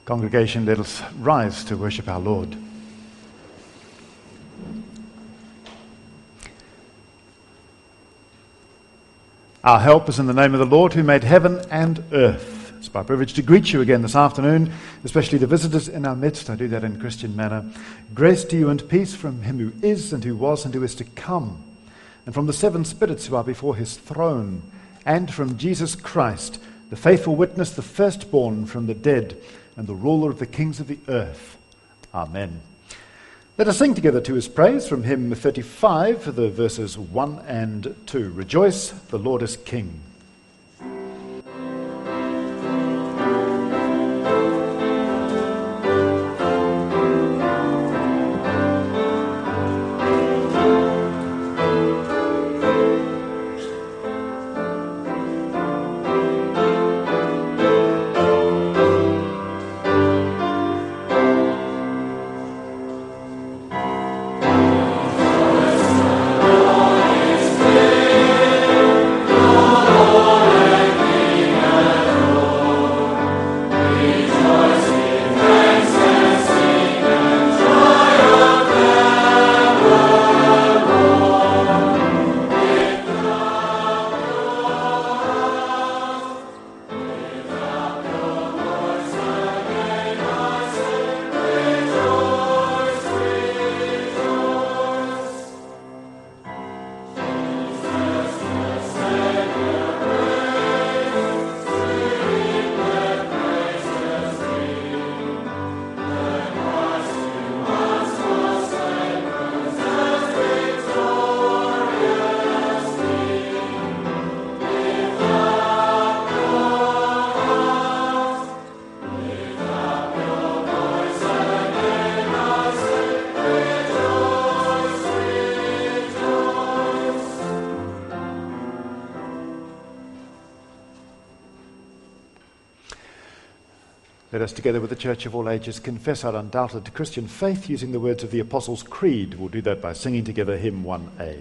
Congregation, let us rise to worship our Lord. Our help is in the name of the Lord who made heaven and earth. It's my privilege to greet you again this afternoon, especially the visitors in our midst. I do that in Christian manner. Grace to you and peace from him who is and who was and who is to come, and from the seven spirits who are before his throne, and from Jesus Christ, the faithful witness, the firstborn from the dead, and the ruler of the kings of the earth. Amen. Let us sing together to his praise from hymn 35, the verses 1 and 2. Rejoice, the Lord is King. Let us, together with the Church of all ages, confess our undoubted Christian faith using the words of the Apostles' Creed. We'll do that by singing together hymn 1A.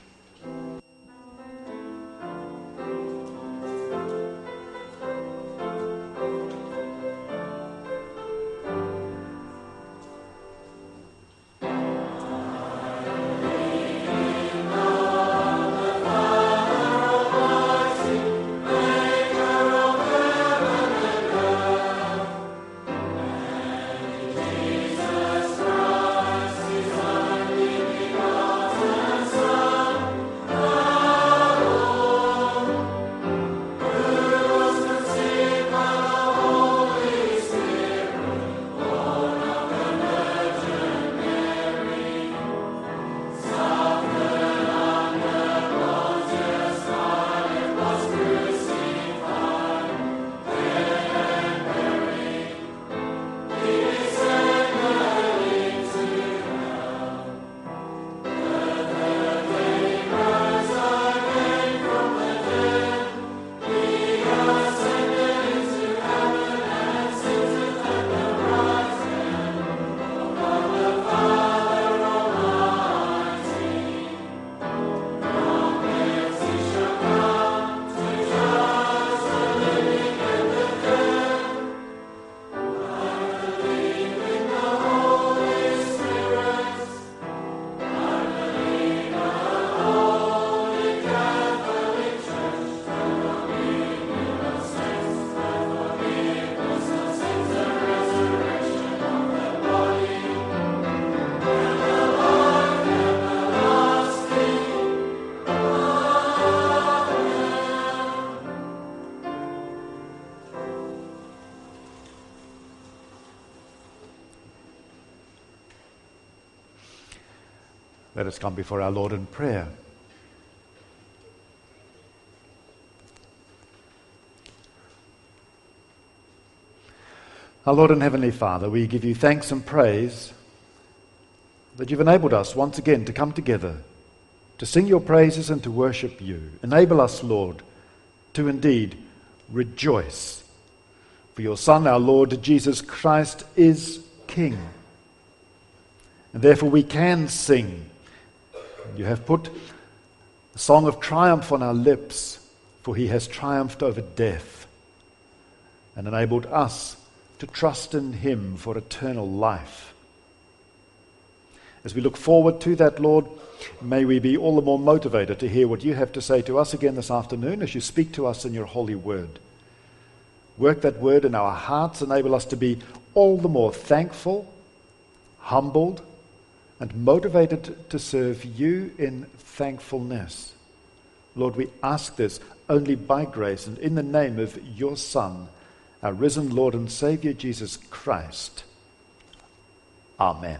Let us come before our Lord in prayer. Our Lord and Heavenly Father, we give you thanks and praise that you've enabled us once again to come together, to sing your praises and to worship you. Enable us, Lord, to indeed rejoice. For your Son, our Lord Jesus Christ, is King. And therefore we can sing. You have put a song of triumph on our lips, for he has triumphed over death and enabled us to trust in him for eternal life. As we look forward to that, Lord, may we be all the more motivated to hear what you have to say to us again this afternoon as you speak to us in your holy word. Work that word in our hearts, enable us to be all the more thankful, humbled, and motivated to serve you in thankfulness. Lord, we ask this only by grace and in the name of your Son, our risen Lord and Savior, Jesus Christ. Amen.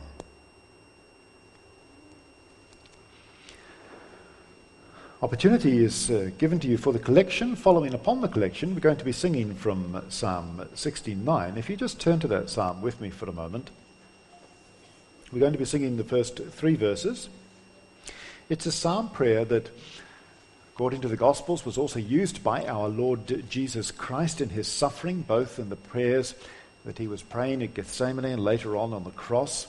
Opportunity is given to you for the collection. Following upon the collection, we're going to be singing from Psalm 69. If you just turn to that psalm with me for a moment. We're going to be singing the first 3 verses. It's a psalm prayer that, according to the Gospels, was also used by our Lord Jesus Christ in his suffering, both in the prayers that he was praying at Gethsemane and later on the cross.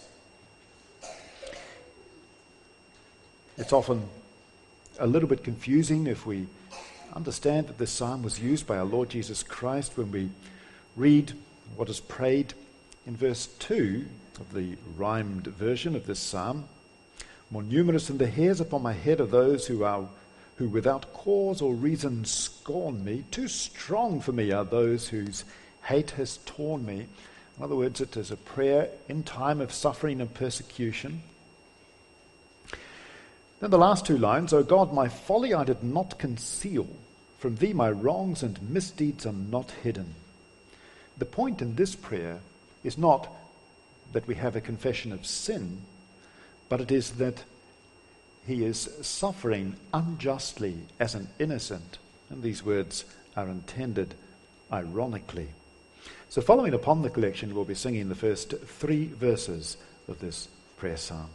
It's often a little bit confusing if we understand that this psalm was used by our Lord Jesus Christ when we read what is prayed in verse 2 of the rhymed version of this psalm. More numerous than the hairs upon my head are those who without cause or reason scorn me. Too strong for me are those whose hate has torn me. In other words, it is a prayer in time of suffering and persecution. Then the last 2 lines, O God, my folly I did not conceal. From thee my wrongs and misdeeds are not hidden. The point in this prayer is not that we have a confession of sin, but it is that he is suffering unjustly as an innocent. And these words are intended ironically. So following upon the collection, we'll be singing the first 3 verses of this prayer psalm.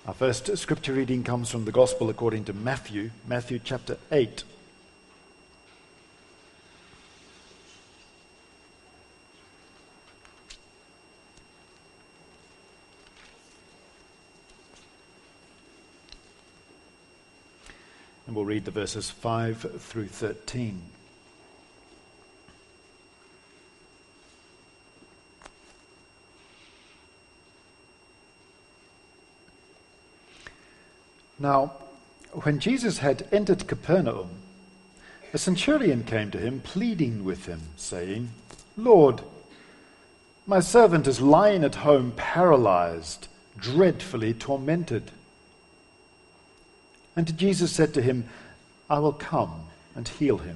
Our first scripture reading comes from the Gospel according to Matthew chapter 8. And we'll read the verses 5 through 13. Now, when Jesus had entered Capernaum, a centurion came to him, pleading with him, saying, "Lord, my servant is lying at home paralyzed, dreadfully tormented." And Jesus said to him, "I will come and heal him."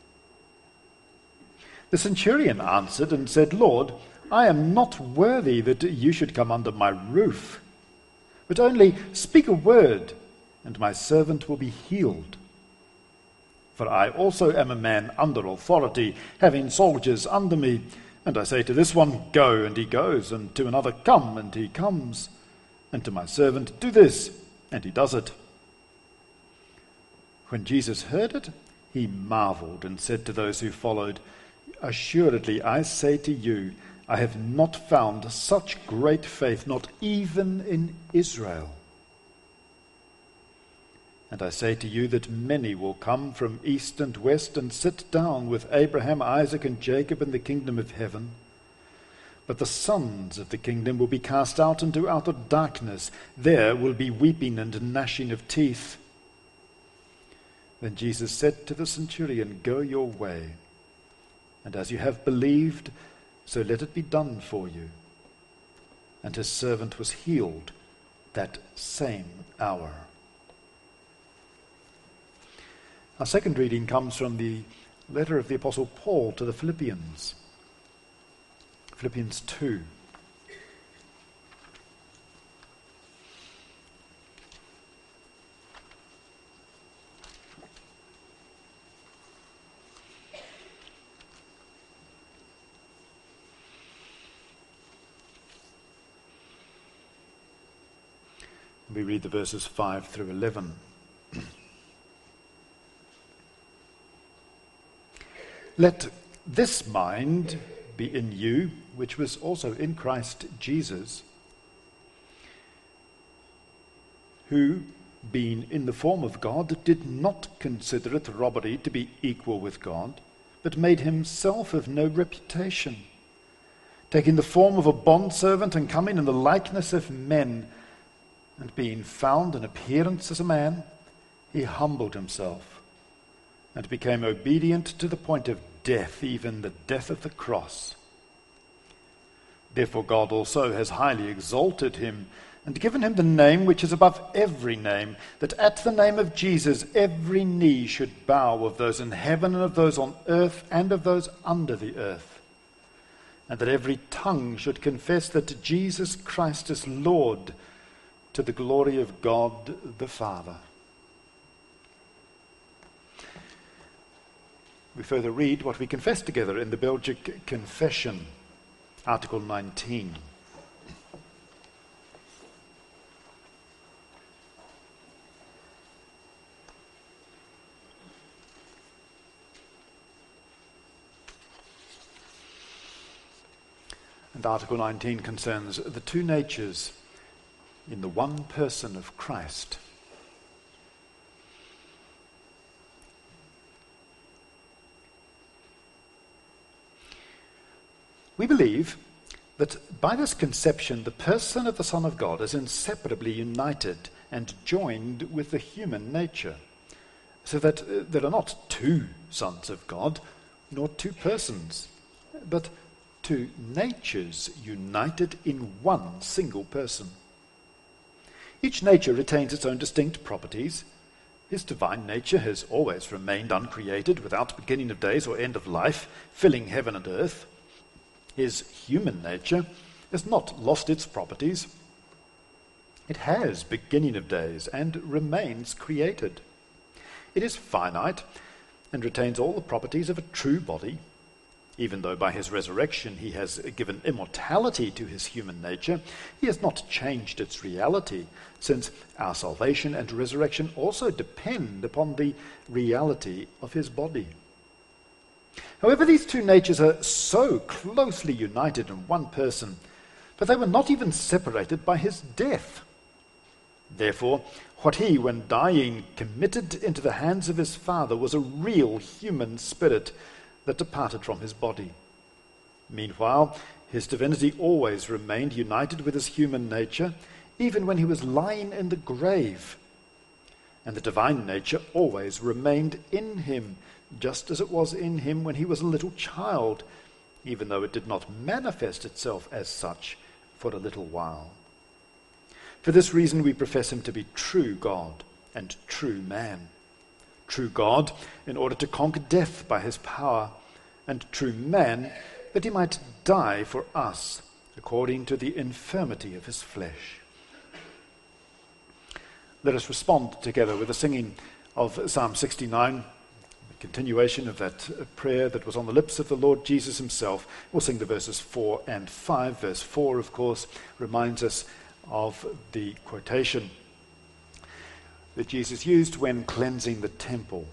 The centurion answered and said, "Lord, I am not worthy that you should come under my roof, but only speak a word, and my servant will be healed. For I also am a man under authority, having soldiers under me. And I say to this one, 'Go,' and he goes, and to another, 'Come,' and he comes, and to my servant, 'Do this,' and he does it." When Jesus heard it, he marveled and said to those who followed, "Assuredly, I say to you, I have not found such great faith, not even in Israel. And I say to you that many will come from east and west and sit down with Abraham, Isaac, and Jacob in the kingdom of heaven. But the sons of the kingdom will be cast out into outer darkness. There will be weeping and gnashing of teeth." Then Jesus said to the centurion, "Go your way, and as you have believed, so let it be done for you." And his servant was healed that same hour. Our second reading comes from the letter of the Apostle Paul to the Philippians. Philippians 2. We read the verses 5 through 11. "Let this mind be in you, which was also in Christ Jesus, who, being in the form of God, did not consider it robbery to be equal with God, but made himself of no reputation, taking the form of a bondservant and coming in the likeness of men, and being found in appearance as a man, he humbled himself and became obedient to the point of death, even the death of the cross. Therefore God also has highly exalted him and given him the name which is above every name, that at the name of Jesus every knee should bow, of those in heaven and of those on earth and of those under the earth, and that every tongue should confess that Jesus Christ is Lord, to the glory of God the Father." We further read what we confess together in the Belgic Confession, Article 19. And Article 19 concerns the two natures in the one person of Christ. We believe that by this conception, the person of the Son of God is inseparably united and joined with the human nature, so that there are not two sons of God, nor two persons, but two natures united in one single person. Each nature retains its own distinct properties. His divine nature has always remained uncreated, without beginning of days or end of life, filling heaven and earth. His human nature has not lost its properties. It has beginning of days and remains created. It is finite and retains all the properties of a true body. Even though by his resurrection he has given immortality to his human nature, he has not changed its reality, since our salvation and resurrection also depend upon the reality of his body. However, these two natures are so closely united in one person, but they were not even separated by his death. Therefore, what he, when dying, committed into the hands of his Father was a real human spirit that departed from his body. Meanwhile, his divinity always remained united with his human nature, even when he was lying in the grave. And the divine nature always remained in him, just as it was in him when he was a little child, even though it did not manifest itself as such for a little while. For this reason we profess him to be true God and true man. True God, in order to conquer death by his power, and true man, that he might die for us, according to the infirmity of his flesh. Let us respond together with the singing of Psalm 69, the continuation of that prayer that was on the lips of the Lord Jesus himself. We'll sing the verses 4 and 5. Verse 4, of course, reminds us of the quotation that Jesus used when cleansing the temple.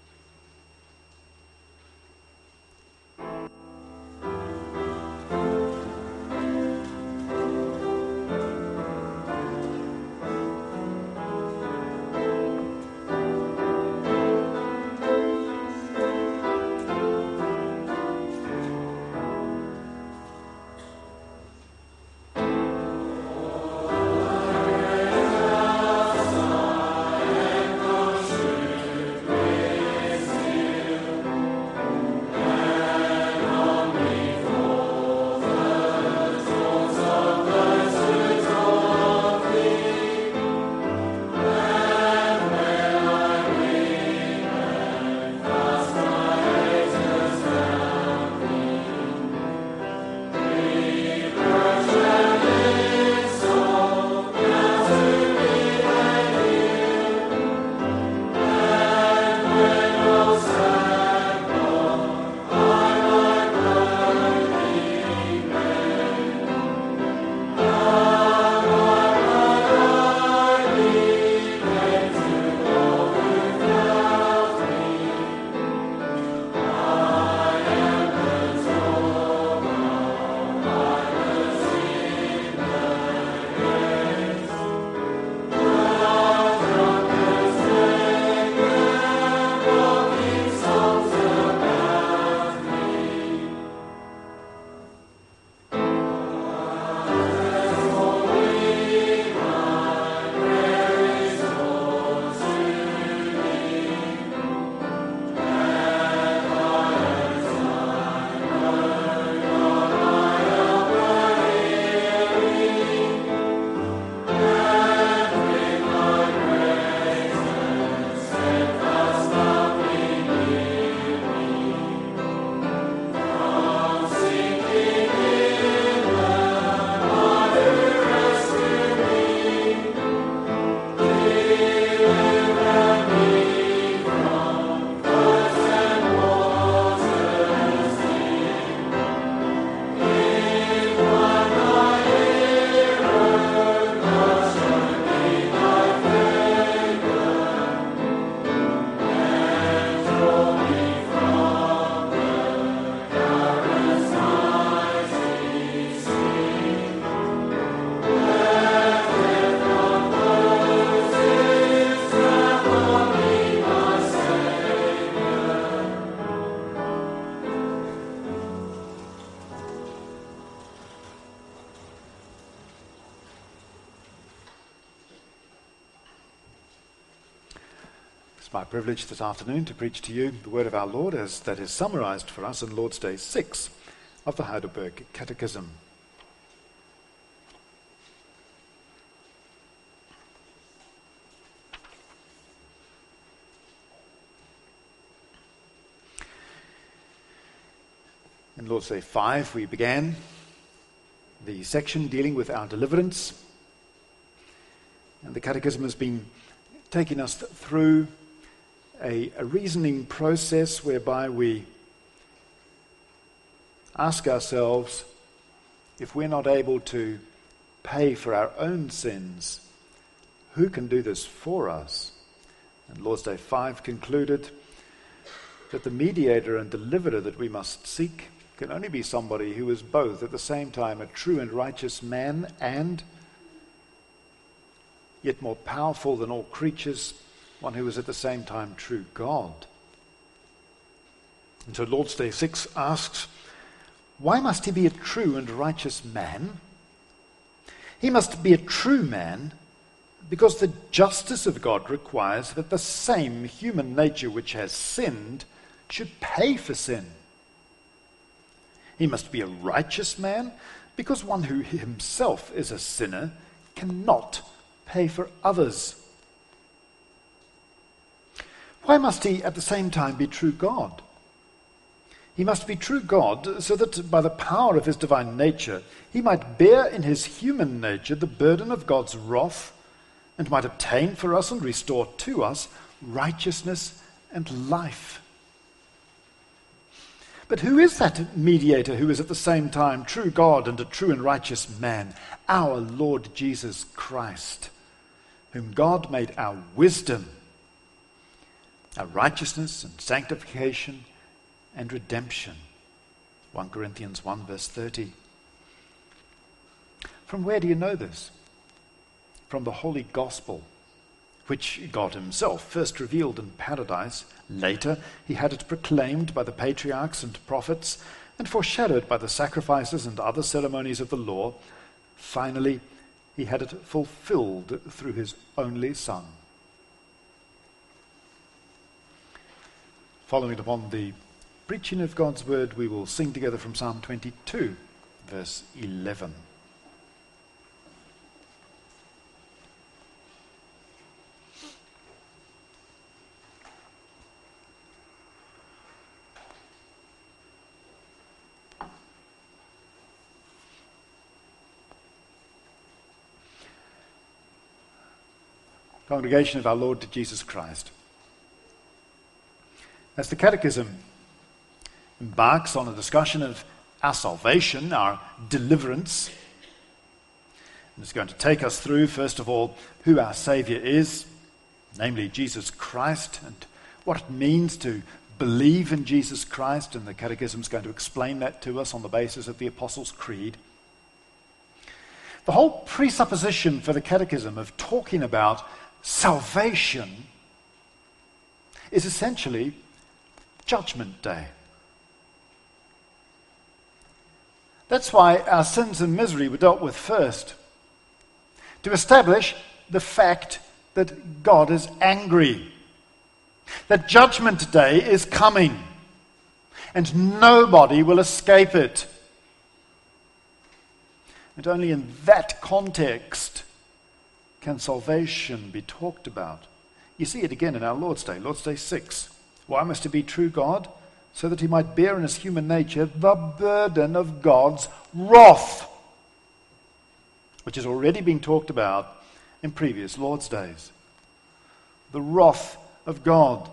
It's my privilege this afternoon to preach to you the word of our Lord as that is summarized for us in Lord's Day 6 of the Heidelberg Catechism. In Lord's Day 5 we began the section dealing with our deliverance, and the Catechism has been taking us through a reasoning process whereby we ask ourselves, if we're not able to pay for our own sins, who can do this for us? And Lord's Day 5 concluded that the mediator and deliverer that we must seek can only be somebody who is both at the same time a true and righteous man and, yet more powerful than all creatures, one who is at the same time true God. And so Lord's Day 6 asks, why must he be a true and righteous man? He must be a true man because the justice of God requires that the same human nature which has sinned should pay for sin. He must be a righteous man because one who himself is a sinner cannot pay for others. Why must he at the same time be true God? He must be true God so that by the power of his divine nature he might bear in his human nature the burden of God's wrath and might obtain for us and restore to us righteousness and life. But who is that mediator who is at the same time true God and a true and righteous man? Our Lord Jesus Christ, whom God made our wisdom, our righteousness and sanctification and redemption. 1 Corinthians 1 verse 30. From where do you know this? From the Holy Gospel, which God himself first revealed in paradise. Later, he had it proclaimed by the patriarchs and prophets and foreshadowed by the sacrifices and other ceremonies of the law. Finally, he had it fulfilled through his only Son. Following upon the preaching of God's word, we will sing together from Psalm 22, verse 11. Congregation of our Lord Jesus Christ. As the Catechism embarks on a discussion of our salvation, our deliverance, and it's going to take us through, first of all, who our Saviour is, namely Jesus Christ, and what it means to believe in Jesus Christ, and the Catechism is going to explain that to us on the basis of the Apostles' Creed. The whole presupposition for the Catechism of talking about salvation is essentially Judgment Day. That's why our sins and misery were dealt with first, to establish the fact that God is angry, that Judgment Day is coming, and nobody will escape it. And only in that context can salvation be talked about. You see it again in our Lord's Day 6. Why must he be true God? So that he might bear in his human nature the burden of God's wrath, which has already been talked about in previous Lord's Days. The wrath of God.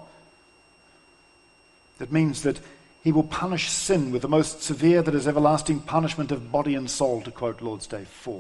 That means that he will punish sin with the most severe, that is, everlasting punishment of body and soul, to quote Lord's Day 4.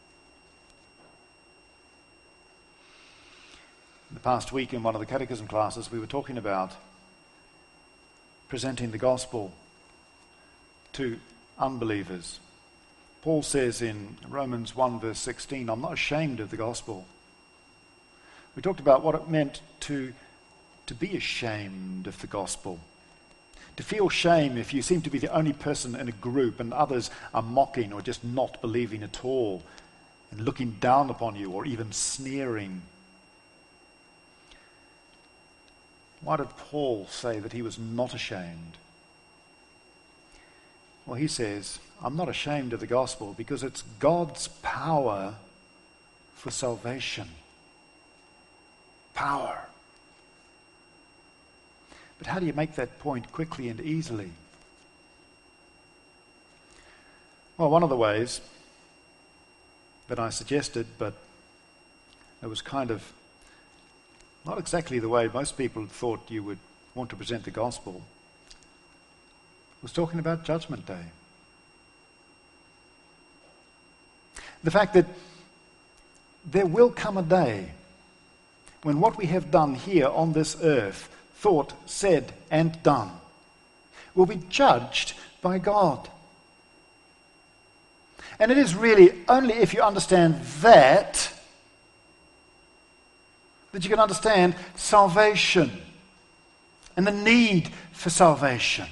The past week in one of the catechism classes, we were talking about presenting the gospel to unbelievers. Paul says in Romans 1 verse 16, I'm not ashamed of the gospel. We talked about what it meant to be ashamed of the gospel. To feel shame if you seem to be the only person in a group and others are mocking or just not believing at all and looking down upon you or even sneering. Why did Paul say that he was not ashamed? Well, he says, I'm not ashamed of the gospel because it's God's power for salvation. Power. But how do you make that point quickly and easily? Well, one of the ways that I suggested, but it was kind of not exactly the way most people thought you would want to present the gospel, was talking about Judgment Day. The fact that there will come a day when what we have done here on this earth, thought, said, and done, will be judged by God. And it is really only if you understand that you can understand salvation and the need for salvation.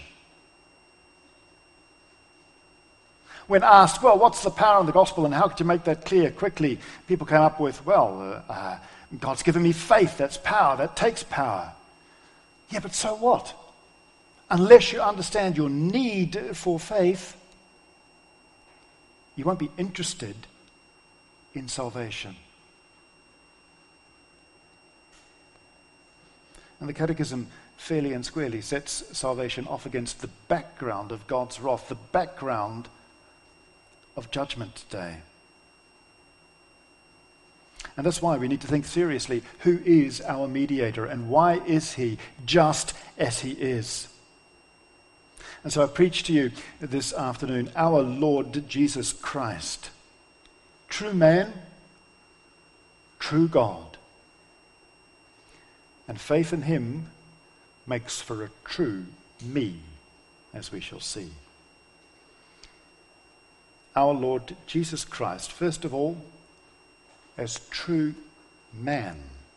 When asked, well, what's the power of the gospel and how could you make that clear quickly? People came up with, God's given me faith, that's power, that takes power. Yeah, but so what? Unless you understand your need for faith, you won't be interested in salvation. And the Catechism fairly and squarely sets salvation off against the background of God's wrath, the background of Judgment Day. And that's why we need to think seriously, who is our mediator and why is he just as he is? And so I preach to you this afternoon, our Lord Jesus Christ, true man, true God. And faith in him makes for a true me, as we shall see. Our Lord Jesus Christ, first of all, as true man.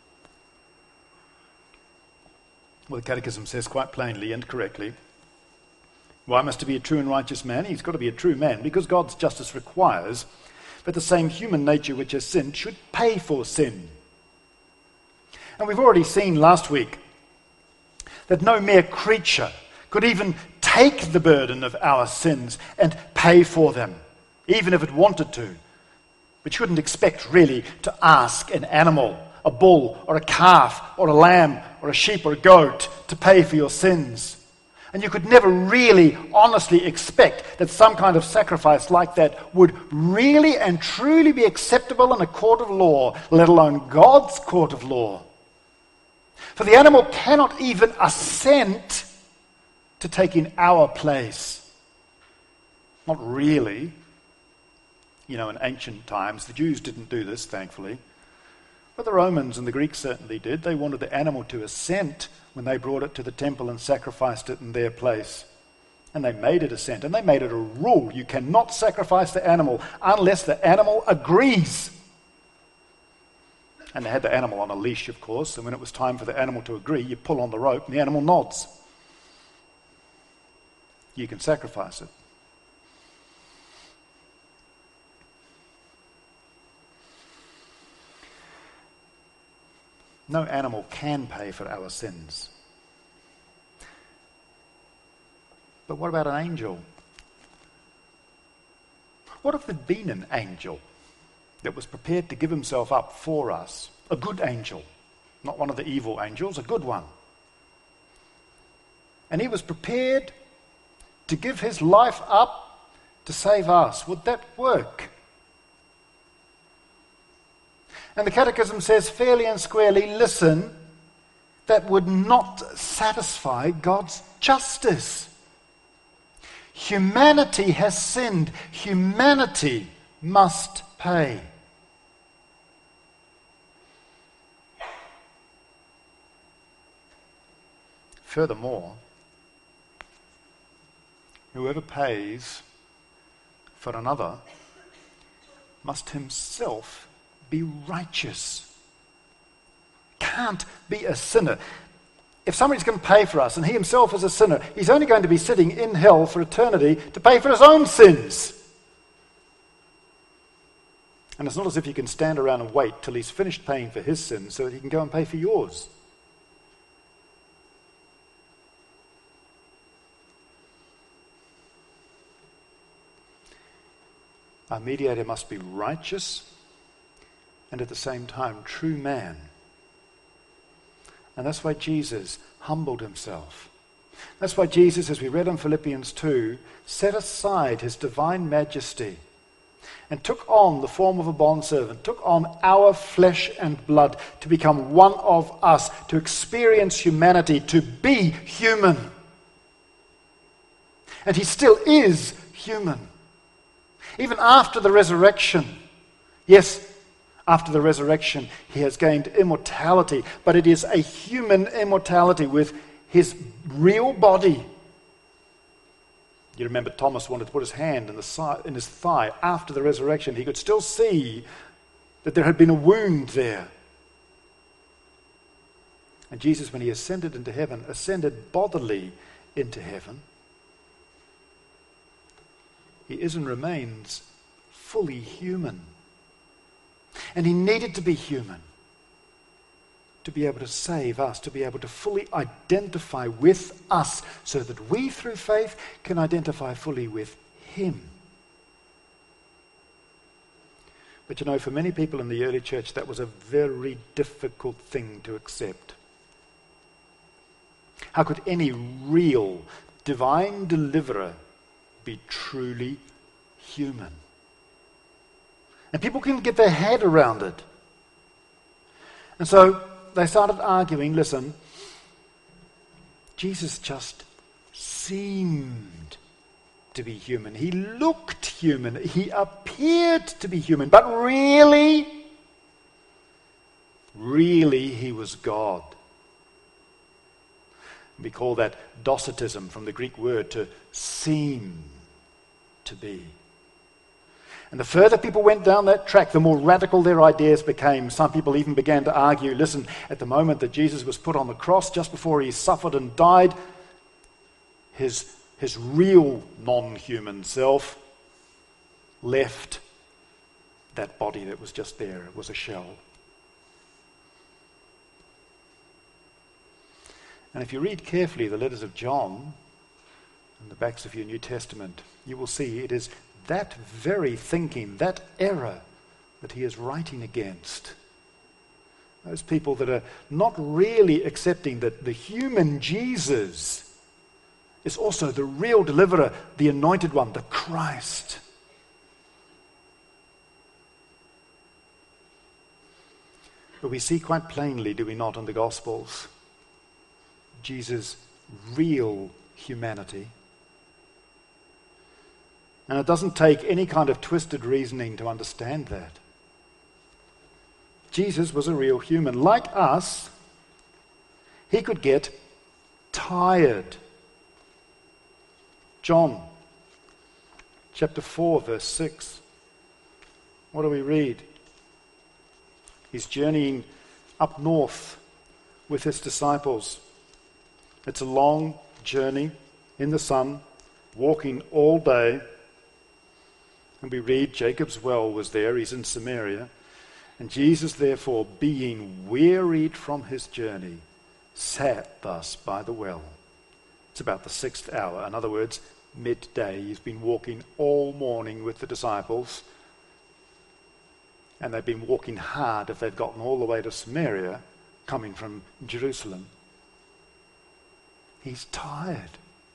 Well, the Catechism says quite plainly and correctly, why must he be a true and righteous man? He's got to be a true man because God's justice requires that the same human nature which has sinned should pay for sin. And we've already seen last week that no mere creature could even take the burden of our sins and pay for them, even if it wanted to. We shouldn't expect really to ask an animal, a bull or a calf or a lamb or a sheep or a goat to pay for your sins. And you could never really honestly expect that some kind of sacrifice like that would really and truly be acceptable in a court of law, let alone God's court of law. For the animal cannot even assent to take in our place. Not really. You know, in ancient times, the Jews didn't do this, thankfully. But the Romans and the Greeks certainly did. They wanted the animal to assent when they brought it to the temple and sacrificed it in their place. And they made it assent, and they made it a rule. You cannot sacrifice the animal unless the animal agrees. And they had the animal on a leash, of course, and when it was time for the animal to agree, you pull on the rope and the animal nods. You can sacrifice it. No animal can pay for our sins. But what about an angel? What if there'd been an angel that was prepared to give himself up for us? A good angel, not one of the evil angels, a good one. And he was prepared to give his life up to save us. Would that work? And the Catechism says fairly and squarely, listen, that would not satisfy God's justice. Humanity has sinned. Humanity must pay. Furthermore, whoever pays for another must himself be righteous. Can't be a sinner. If somebody's going to pay for us and he himself is a sinner, he's only going to be sitting in hell for eternity to pay for his own sins. And it's not as if you can stand around and wait till he's finished paying for his sins so that he can go and pay for yours. Our mediator must be righteous and at the same time true man. And that's why Jesus humbled himself. That's why Jesus, as we read in Philippians 2, set aside his divine majesty and took on the form of a bondservant, took on our flesh and blood to become one of us, to experience humanity, to be human. And he still is human. Even after the resurrection, Yes, after the resurrection, he has gained immortality, but it is a human immortality with his real body. You remember Thomas wanted to put his hand in his thigh after the resurrection. He could still see that there had been a wound there. And Jesus, when he ascended into heaven, ascended bodily into heaven. He is and remains fully human. And he needed to be human to be able to save us, to be able to fully identify with us, so that we, through faith, can identify fully with him. But you know, for many people in the early church, that was a very difficult thing to accept. How could any real divine deliverer be truly human? And people couldn't get their head around it. And so they started arguing, listen, Jesus just seemed to be human. He looked human. He appeared to be human. But really, he was God. We call that docetism, from the Greek word to seem to be. And the further people went down that track, the more radical their ideas became. Some people even began to argue, listen, at the moment that Jesus was put on the cross, just before he suffered and died, his real non-human self left that body that was just there. It was a shell. And if you read carefully the letters of John and the backs of your New Testament, you will see it is that very thinking, that error, that he is writing against. Those people that are not really accepting that the human Jesus is also the real deliverer, the anointed one, the Christ. But we see quite plainly, do we not, in the Gospels, Jesus' real humanity. And it doesn't take any kind of twisted reasoning to understand that. Jesus was a real human. Like us, he could get tired. John chapter 4, verse 6. What do we read? He's journeying up north with his disciples. It's a long journey in the sun, walking all day. And we read, Jacob's well was there, he's in Samaria. And Jesus, therefore, being wearied from his journey, sat thus by the well. It's about the 6th hour. In other words, midday. He's been walking all morning with the disciples. And they've been walking hard if they've gotten all the way to Samaria, coming from Jerusalem. He's tired.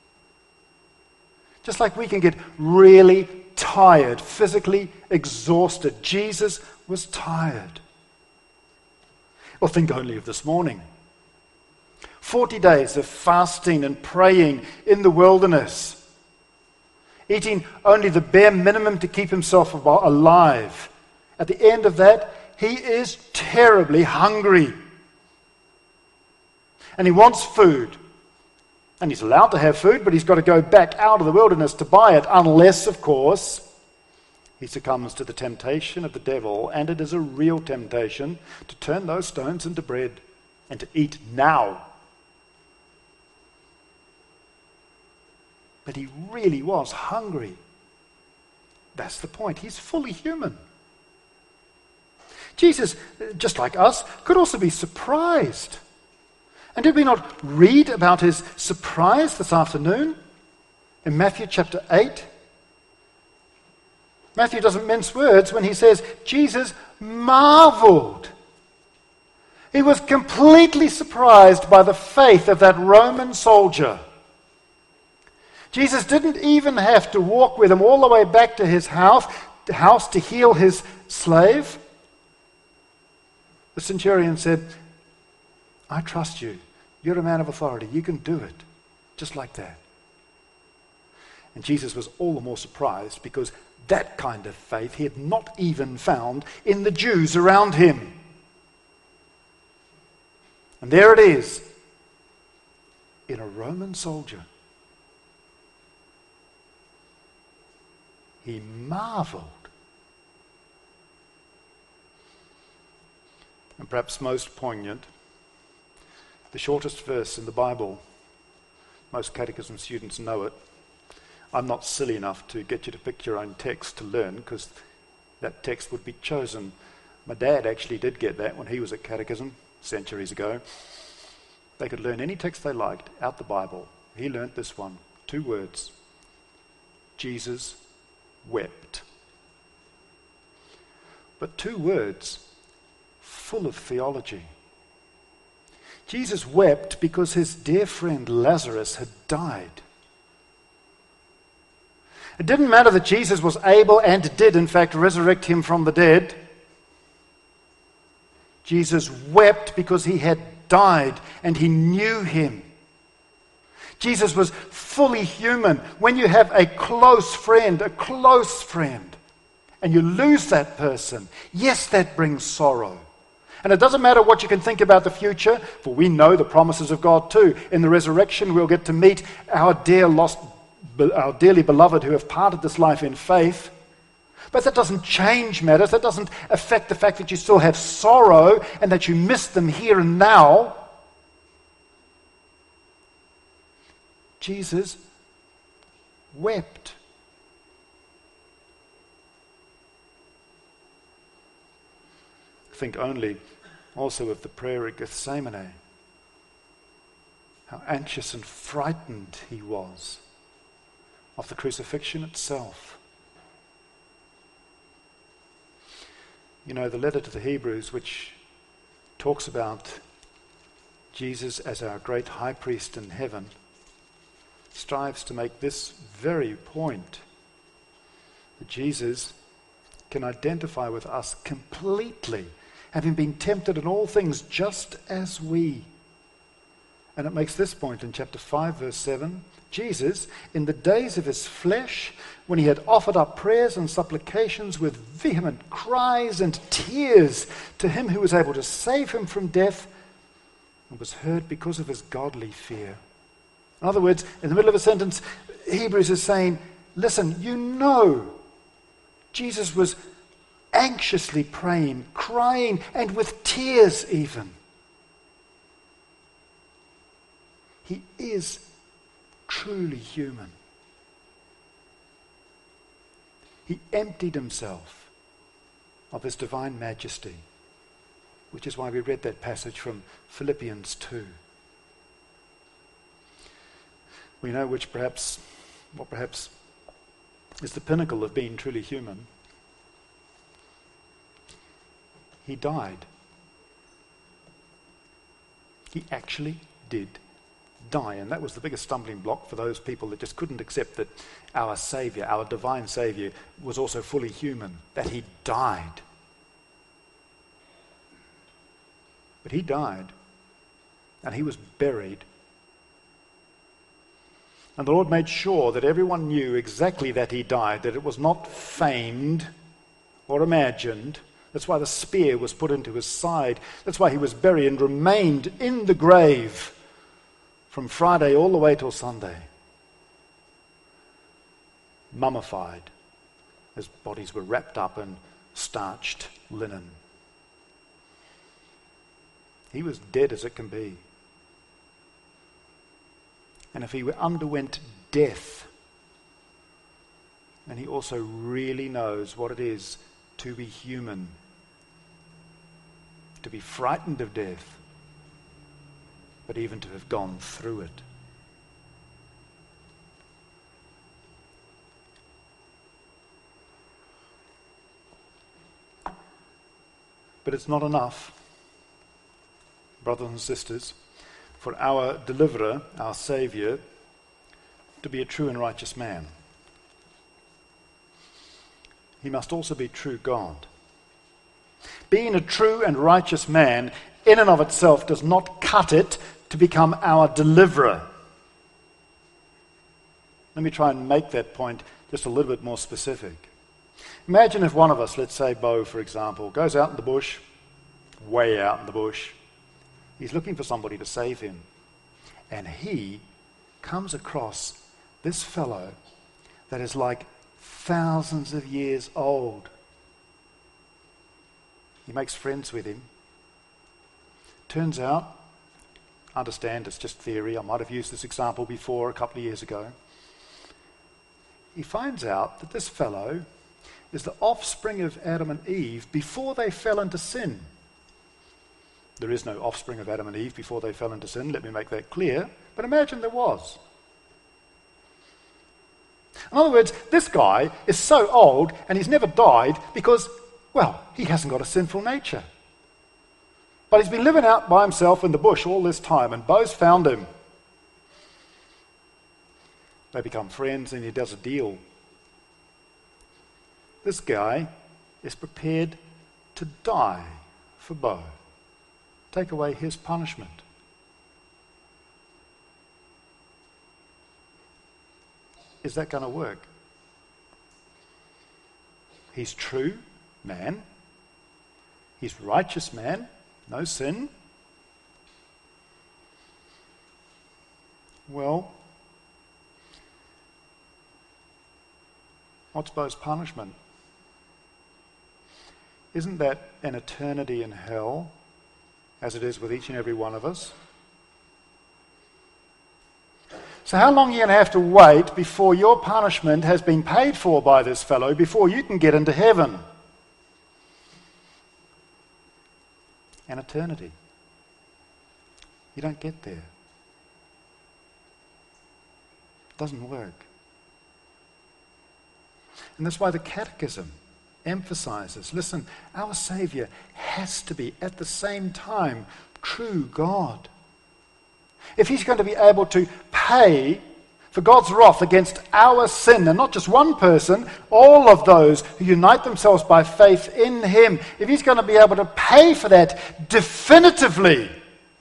Just like we can get really tired, physically exhausted. Jesus was tired. Well, think only of this morning. 40 days of fasting and praying in the wilderness. Eating only the bare minimum to keep himself alive. At the end of that, he is terribly hungry. And he wants food. And he's allowed to have food, but he's got to go back out of the wilderness to buy it, unless, of course, he succumbs to the temptation of the devil, and it is a real temptation to turn those stones into bread and to eat now. But he really was hungry. That's the point. He's fully human. Jesus, just like us, could also be surprised. And did we not read about his surprise this afternoon in Matthew chapter 8? Matthew doesn't mince words when he says Jesus marveled. He was completely surprised by the faith of that Roman soldier. Jesus didn't even have to walk with him all the way back to his house to heal his slave. The centurion said, I trust you. You're a man of authority. You can do it. Just like that. And Jesus was all the more surprised because that kind of faith he had not even found in the Jews around him. And there it is, in a Roman soldier. He marveled. And perhaps most poignant, the shortest verse in the Bible. Most catechism students know it. I'm not silly enough to get you to pick your own text to learn, because that text would be chosen. My dad actually did get that when he was at catechism centuries ago. They could learn any text they liked out the Bible. He learnt this one. 2 words. Jesus wept. But 2 words full of theology. Jesus wept because his dear friend Lazarus had died. It didn't matter that Jesus was able and did, in fact, resurrect him from the dead. Jesus wept because he had died and he knew him. Jesus was fully human. When you have a close friend, and you lose that person, yes, that brings sorrow. And it doesn't matter what you can think about the future, for we know the promises of God too. In the resurrection, we'll get to meet our dearly beloved who have parted this life in faith. But that doesn't change matters. That doesn't affect the fact that you still have sorrow and that you miss them here and now. Jesus wept. Think only also of the prayer at Gethsemane. How anxious and frightened he was of the crucifixion itself. You know, the letter to the Hebrews, which talks about Jesus as our great high priest in heaven, strives to make this very point, that Jesus can identify with us completely, having been tempted in all things just as we. And it makes this point in chapter 5, verse 7. Jesus, in the days of his flesh, when he had offered up prayers and supplications with vehement cries and tears to him who was able to save him from death, and was heard because of his godly fear. In other words, in the middle of a sentence, Hebrews is saying, listen, you know, Jesus was anxiously praying, crying, and with tears even. He is truly human. He emptied himself of his divine majesty, which is why we read that passage from Philippians 2. We know what perhaps is the pinnacle of being truly human. He died. He actually did die. And that was the biggest stumbling block for those people that just couldn't accept that our Savior, our divine Savior, was also fully human, that he died. But he died, and he was buried. And the Lord made sure that everyone knew exactly that he died, that it was not feigned or imagined. That's why the spear was put into his side. That's why he was buried and remained in the grave from Friday all the way till Sunday. Mummified. His bodies were wrapped up in starched linen. He was dead as it can be. And if he underwent death, then he also really knows what it is to be human, to be frightened of death, but even to have gone through it. But it's not enough, brothers and sisters, for our deliverer, our Saviour, to be a true and righteous man. He must also be true God. Being a true and righteous man in and of itself does not cut it to become our deliverer. Let me try and make that point just a little bit more specific. Imagine if one of us, let's say Bo, for example, goes out in the bush, way out in the bush. He's looking for somebody to save him. And he comes across this fellow that is like thousands of years old. He makes friends with him. Turns out, understand it's just theory, I might have used this example before a couple of years ago. He finds out that this fellow is the offspring of Adam and Eve before they fell into sin. There is no offspring of Adam and Eve before they fell into sin, let me make that clear, but imagine there was. In other words, this guy is so old and he's never died because, well, he hasn't got a sinful nature. But he's been living out by himself in the bush all this time, and Bo's found him. They become friends and he does a deal. This guy is prepared to die for Bo. Take away his punishment. Is that going to work? He's true man. He's righteous man. No sin. Well, what's Bo's punishment? Isn't that an eternity in hell, as it is with each and every one of us? So how long are you going to have to wait before your punishment has been paid for by this fellow, before you can get into heaven? An eternity. You don't get there. It doesn't work. And that's why the Catechism emphasizes, listen, our Saviour has to be at the same time true God. If he's going to be able to pay for God's wrath against our sin, and not just one person, all of those who unite themselves by faith in him, if he's going to be able to pay for that definitively,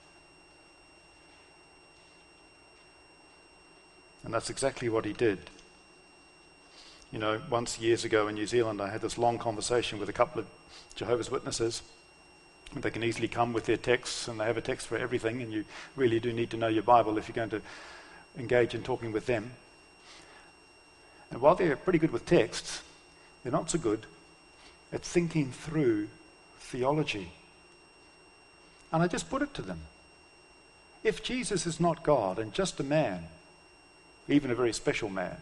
and that's exactly what he did. You know, once years ago in New Zealand, I had this long conversation with a couple of Jehovah's Witnesses. They can easily come with their texts, and they have a text for everything, and you really do need to know your Bible if you're going to engage in talking with them. And while they're pretty good with texts, they're not so good at thinking through theology. And I just put it to them. If Jesus is not God and just a man, even a very special man,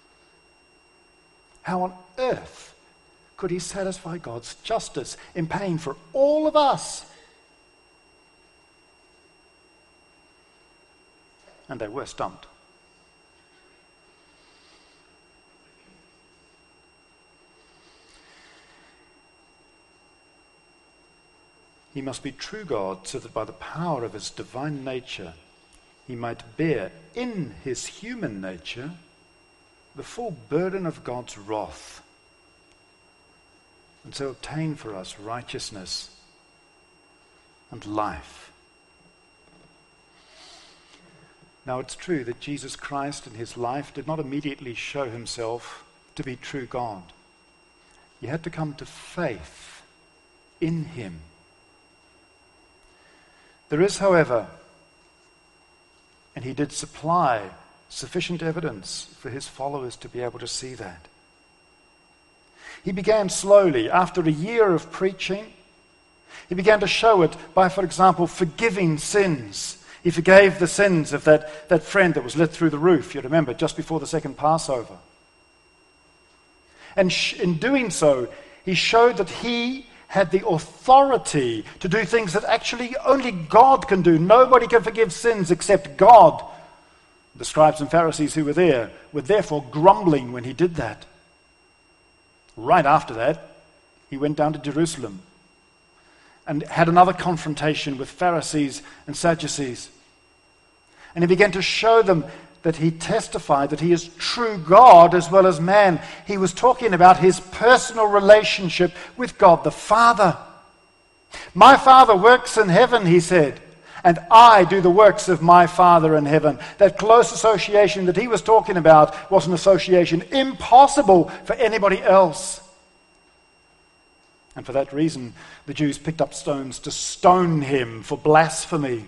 how on earth could he satisfy God's justice in paying for all of us? And they were stumped. He must be true God, so that by the power of his divine nature he might bear in his human nature the full burden of God's wrath, and so obtain for us righteousness and life. Now it's true that Jesus Christ in his life did not immediately show himself to be true God. You had to come to faith in him. There is, however, and he did supply sufficient evidence for his followers to be able to see that. He began slowly. After a year of preaching, he began to show it by, for example, forgiving sins. He forgave the sins of that friend that was let through the roof, you remember, just before the second Passover. And in doing so, he showed that he had the authority to do things that actually only God can do. Nobody can forgive sins except God. The scribes and Pharisees who were there were therefore grumbling when he did that. Right after that, he went down to Jerusalem and had another confrontation with Pharisees and Sadducees. And he began to show them that he testified that he is true God as well as man. He was talking about his personal relationship with God the Father. My Father works in heaven, he said, and I do the works of my Father in heaven. That close association that he was talking about was an association impossible for anybody else. And for that reason, the Jews picked up stones to stone him for blasphemy.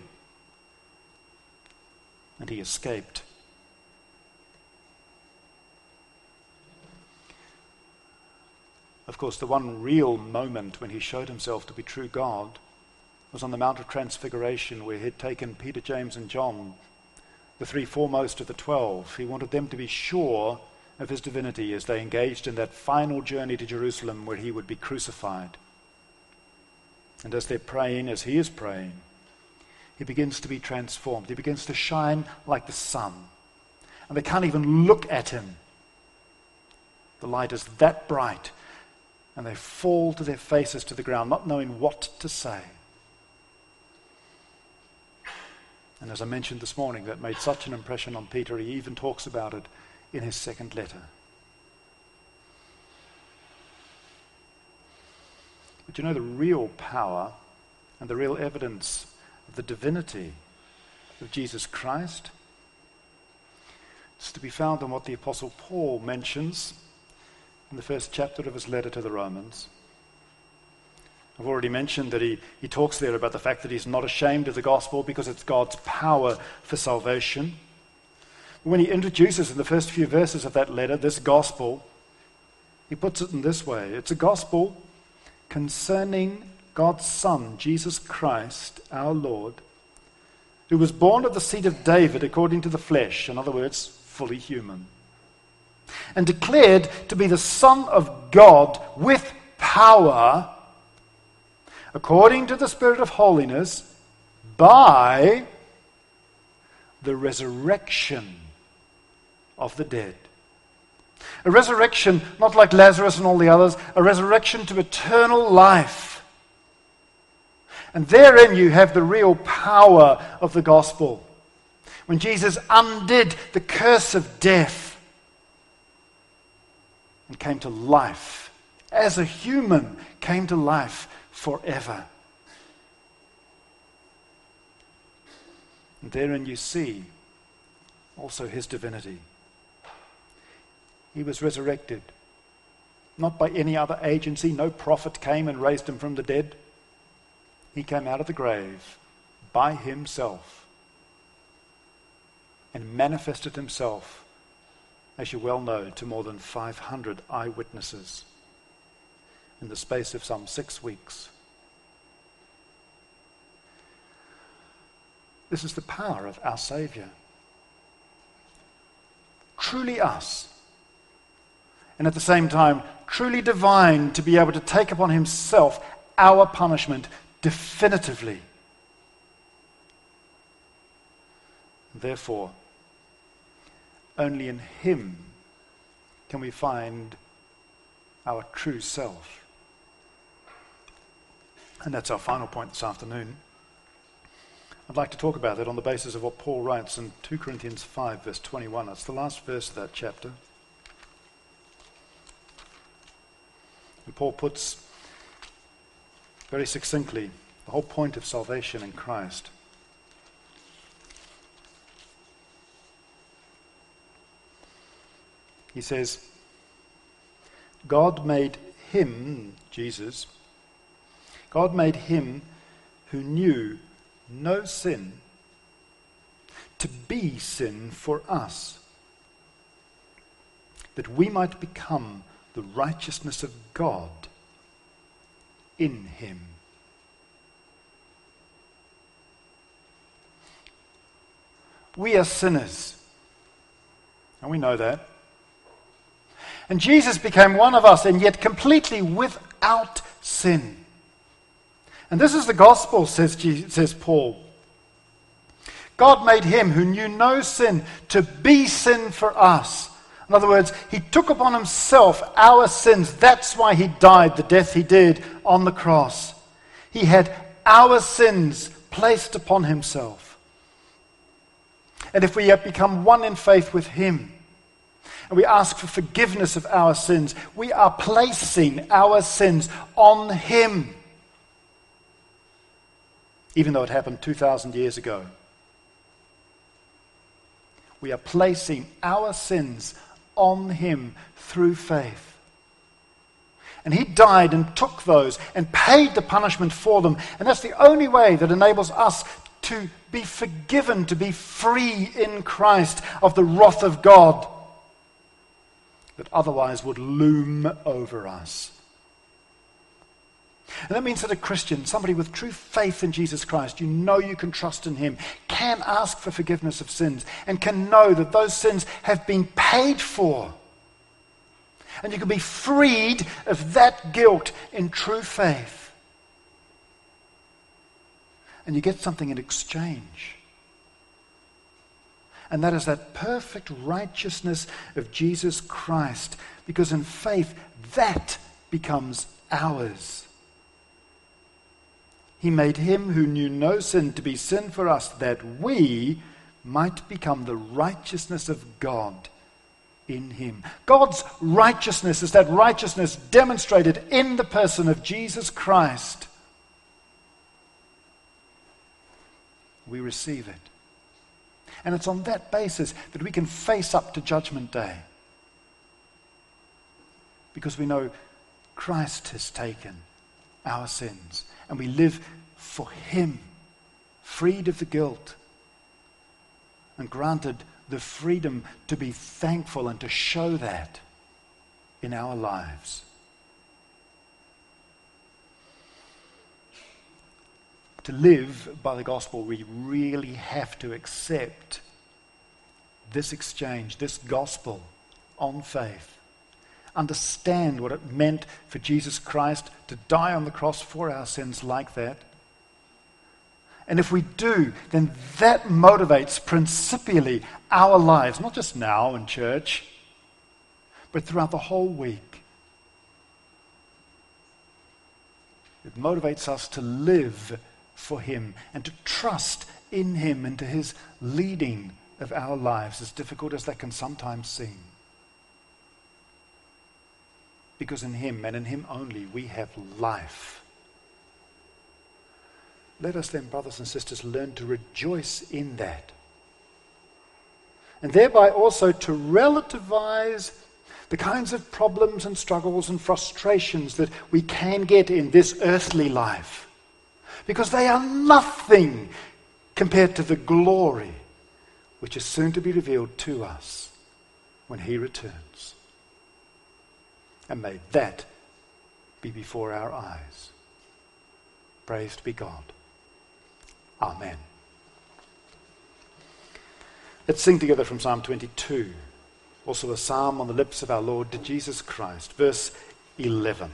And he escaped. Of course, the one real moment when he showed himself to be true God was on the Mount of Transfiguration, where he had taken Peter, James, and John, the three foremost of the 12. He wanted them to be sure of his divinity as they engaged in that final journey to Jerusalem where he would be crucified. And as they're praying, as he is praying, he begins to be transformed. He begins to shine like the sun. And they can't even look at him. The light is that bright. And they fall to their faces to the ground, not knowing what to say. And as I mentioned this morning, that made such an impression on Peter, he even talks about it in his second letter. But you know, the real power and the real evidence of the divinity of Jesus Christ is to be found in what the Apostle Paul mentions in the first chapter of his letter to the Romans. I've already mentioned that he talks there about the fact that he's not ashamed of the gospel because it's God's power for salvation. When he introduces in the first few verses of that letter this gospel, he puts it in this way. It's a gospel concerning God's Son, Jesus Christ, our Lord, who was born of the seed of David according to the flesh, in other words, fully human, and declared to be the Son of God with power, according to the Spirit of holiness, by the resurrection of the dead. A resurrection, not like Lazarus and all the others, a resurrection to eternal life. And therein you have the real power of the gospel. When Jesus undid the curse of death and came to life, as a human, came to life forever. And therein you see also his divinity. He was resurrected, not by any other agency. No prophet came and raised him from the dead. He came out of the grave by himself and manifested himself, as you well know, to more than 500 eyewitnesses in the space of some 6 weeks. This is the power of our Savior. Truly us. And at the same time, truly divine, to be able to take upon himself our punishment definitively. Therefore, only in him can we find our true self. And that's our final point this afternoon. I'd like to talk about that on the basis of what Paul writes in 2 Corinthians 5, verse 21. It's the last verse of that chapter. And Paul puts very succinctly the whole point of salvation in Christ. He says, God made him, Jesus, God made him who knew no sin to be sin for us, that we might become the righteousness of God in him. We are sinners, and we know that. And Jesus became one of us, and yet completely without sin. And this is the gospel, says Paul. God made him who knew no sin to be sin for us. In other words, he took upon himself our sins. That's why he died the death he did on the cross. He had our sins placed upon himself. And if we have become one in faith with him, and we ask for forgiveness of our sins, we are placing our sins on him. even though it happened 2,000 years ago. We are placing our sins on him through faith. And he died and took those and paid the punishment for them. And that's the only way that enables us to be forgiven, to be free in Christ of the wrath of God that otherwise would loom over us. And that means that a Christian, somebody with true faith in Jesus Christ, you know you can trust in him, can ask for forgiveness of sins and can know that those sins have been paid for. And you can be freed of that guilt in true faith. And you get something in exchange. And that is that perfect righteousness of Jesus Christ. Because in faith, that becomes ours. He made him who knew no sin to be sin for us, that we might become the righteousness of God in him. God's righteousness is that righteousness demonstrated in the person of Jesus Christ. We receive it. And it's on that basis that we can face up to Judgment Day. Because we know Christ has taken our sins. And we live for him, freed of the guilt. And granted the freedom to be thankful and to show that in our lives. To live by the gospel, we really have to accept this exchange, this gospel on faith. Understand what it meant for Jesus Christ to die on the cross for our sins like that. And if we do, then that motivates principally our lives, not just now in church, but throughout the whole week. It motivates us to live for him and to trust in him and to his leading of our lives, as difficult as that can sometimes seem. Because in him and in him only we have life. Let us then, brothers and sisters, learn to rejoice in that. And thereby also to relativize the kinds of problems and struggles and frustrations that we can get in this earthly life. Because they are nothing compared to the glory which is soon to be revealed to us when he returns. And may that be before our eyes. Praise be God. Amen. Let's sing together from Psalm 22, also a psalm on the lips of our Lord Jesus Christ, verse 11.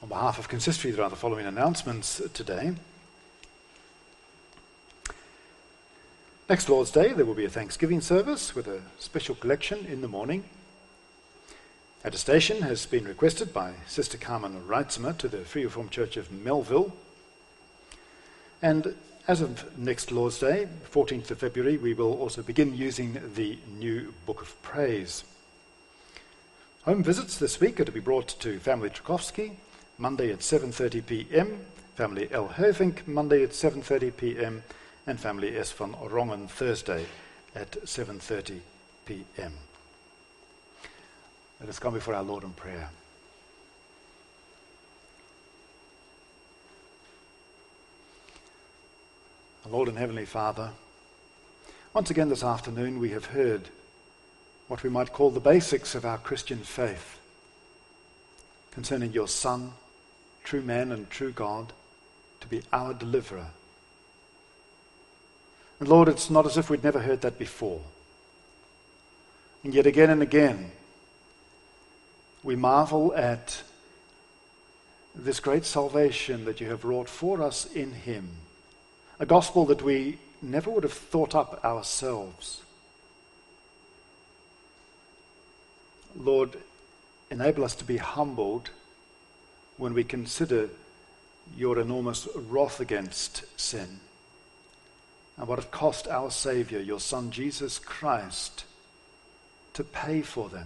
behalf of Consistory, there are the following announcements today. Next Lord's Day, there will be a Thanksgiving service with a special collection in the morning. Attestation has been requested by Sister Carmen Reitzmer to the Free Reformed Church of Melville. And as of next Lord's Day, 14th of February, we will also begin using the new Book of Praise. Home visits this week are to be brought to Family Tchaikovsky, Monday at 7:30 p.m., Family L. Hervink, Monday at 7:30 p.m., and Family S. van Rongen, Thursday at 7:30 p.m. Let us come before our Lord in prayer. Our Lord and Heavenly Father, once again this afternoon we have heard what we might call the basics of our Christian faith concerning your Son, true man and true God, to be our deliverer. And Lord, it's not as if we'd never heard that before. And yet again and again, we marvel at this great salvation that you have wrought for us in him, a gospel that we never would have thought up ourselves. Lord, enable us to be humbled when we consider your enormous wrath against sin and what it cost our Savior, your Son Jesus Christ, to pay for them.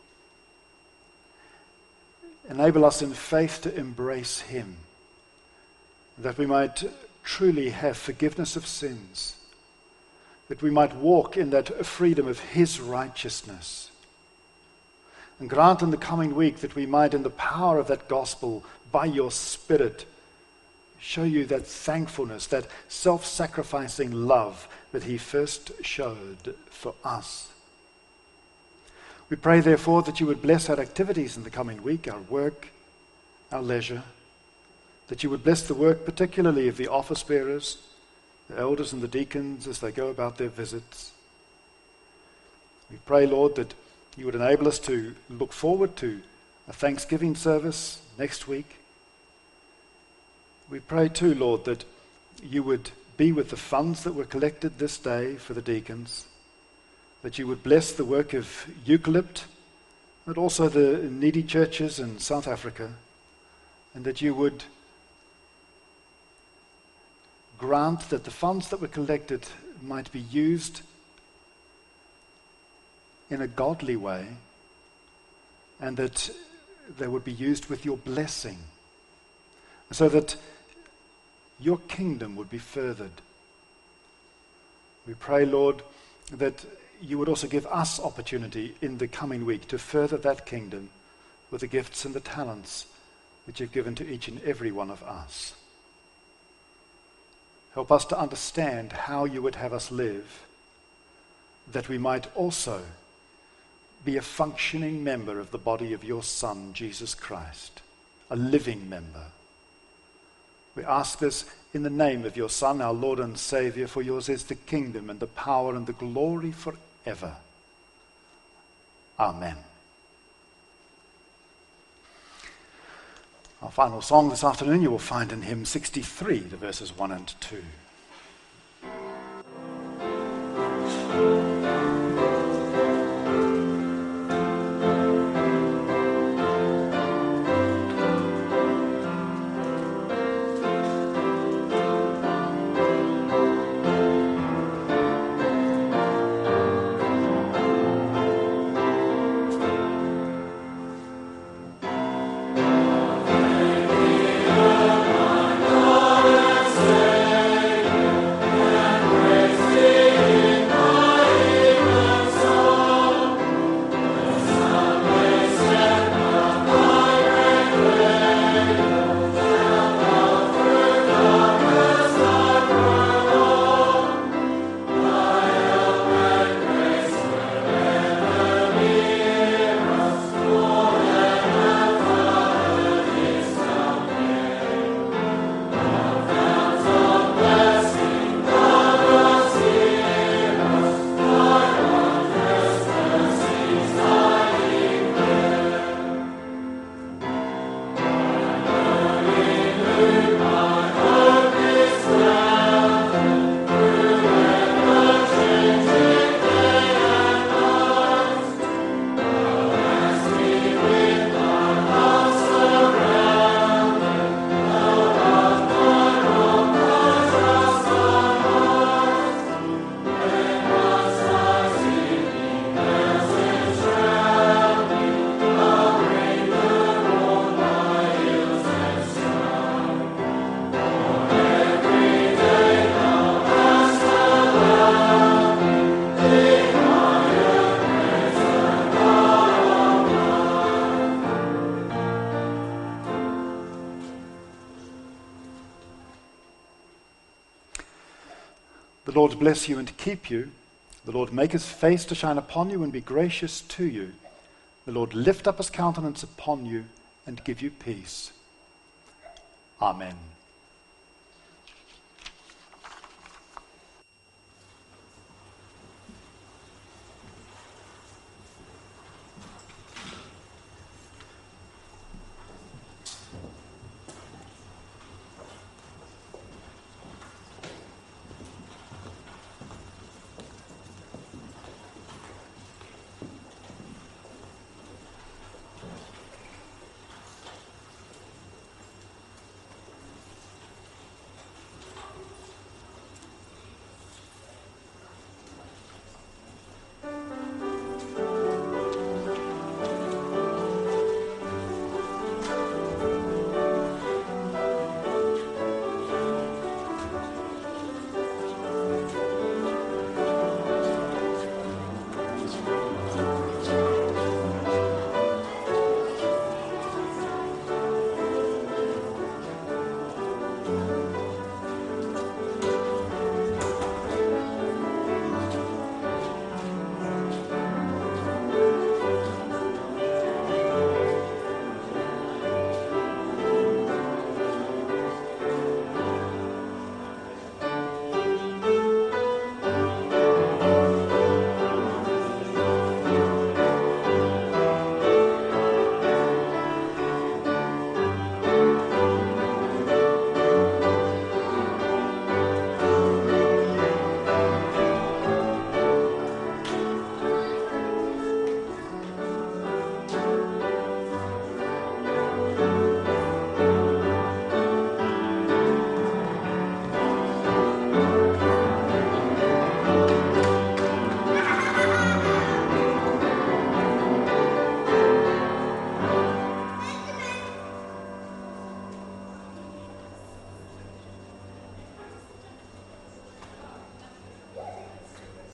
Enable us in faith to embrace him, that we might truly have forgiveness of sins, that we might walk in that freedom of his righteousness. And grant in the coming week that we might, in the power of that gospel, by your Spirit, show you that thankfulness, that self-sacrificing love that he first showed for us. We pray, therefore, that you would bless our activities in the coming week, our work, our leisure, that you would bless the work particularly of the office bearers, the elders and the deacons as they go about their visits. We pray, Lord, that you would enable us to look forward to a Thanksgiving service next week. We pray too, Lord, that you would be with the funds that were collected this day for the deacons, that you would bless the work of Eucalypt, but also the needy churches in South Africa, and that you would grant that the funds that were collected might be used in a godly way, and that they would be used with your blessing, so that your kingdom would be furthered. We pray, Lord, that you would also give us opportunity in the coming week to further that kingdom with the gifts and the talents that you've given to each and every one of us. Help us to understand how you would have us live, that we might also be a functioning member of the body of your Son, Jesus Christ, a living member. We ask this in the name of your Son, our Lord and Savior, for yours is the kingdom and the power and the glory forever. Amen. Our final song this afternoon you will find in hymn 63, the verses 1 and 2. Say Lord bless you and keep you. The Lord make his face to shine upon you and be gracious to you. The Lord lift up his countenance upon you and give you peace. Amen.